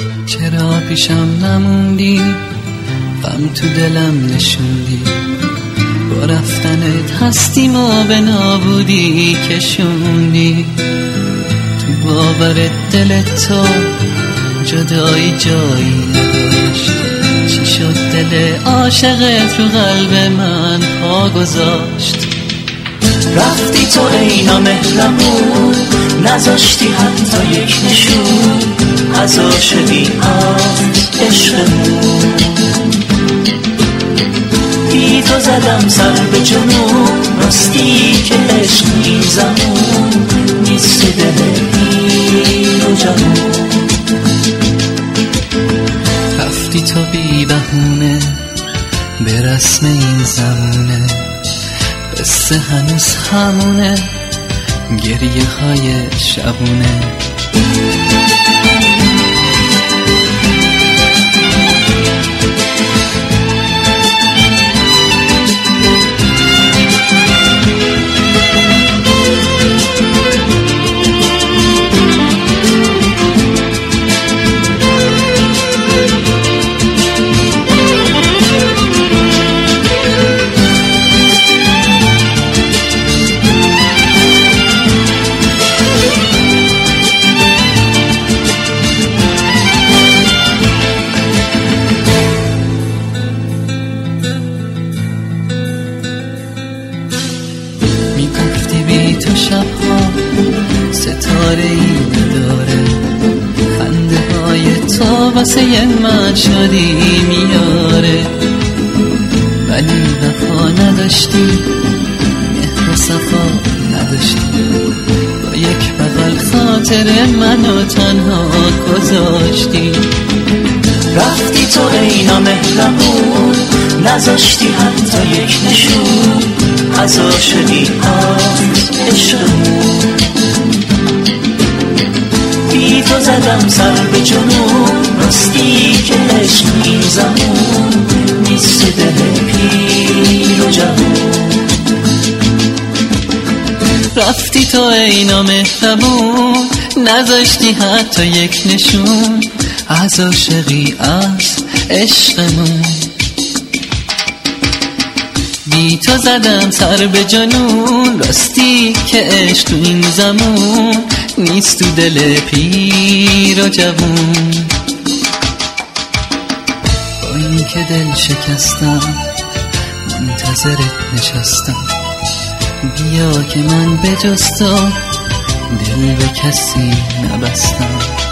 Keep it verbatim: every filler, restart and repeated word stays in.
چرا پیشم نموندی، غم تو دلم نشوندی، با رفتنت هستیمو به نابودی کشوندی. تو باور دل تو جدایی جایی نداشت، چی شد دل عاشقت رو قلب من پا گذاشت؟ رفتی تو اینا مهربون، نذاشتی حتی یک نشون از عاشقی از عشقمون. بی تو زدم سر به جنون، راستی که عشق این زمون نیست دل پیر و جوون. رفتی تو بی بهونه به رسم این زمونه، قصه هنوز همونه، گریه های شبونه. تو شبها ستاره ای نداره، خنده های تو واسه من شادی میاره. ولی وفا نداشتی، مهر و صفا نداشتی، با یک بغل خاطر منو تنها گذاشتی. رفتی تو اینا مهربون، نذاشتی حتی یک نشون از عاشقی از عشقمون. بی تو زدم سر به جنون، راستی که عشق این زمون نیست دل پیر و جوون. رفتی تو اینا مهربون، نذاشتی حتی یک نشون از عاشقی از عشقمون. بی تو زدم سر به جنون، راستی که عشق تو این زمون نیست تو دل پیر و جوون. با این که دل شکستم منتظرت نشستم، بیا که من به جز تو دل به کسی نبستم.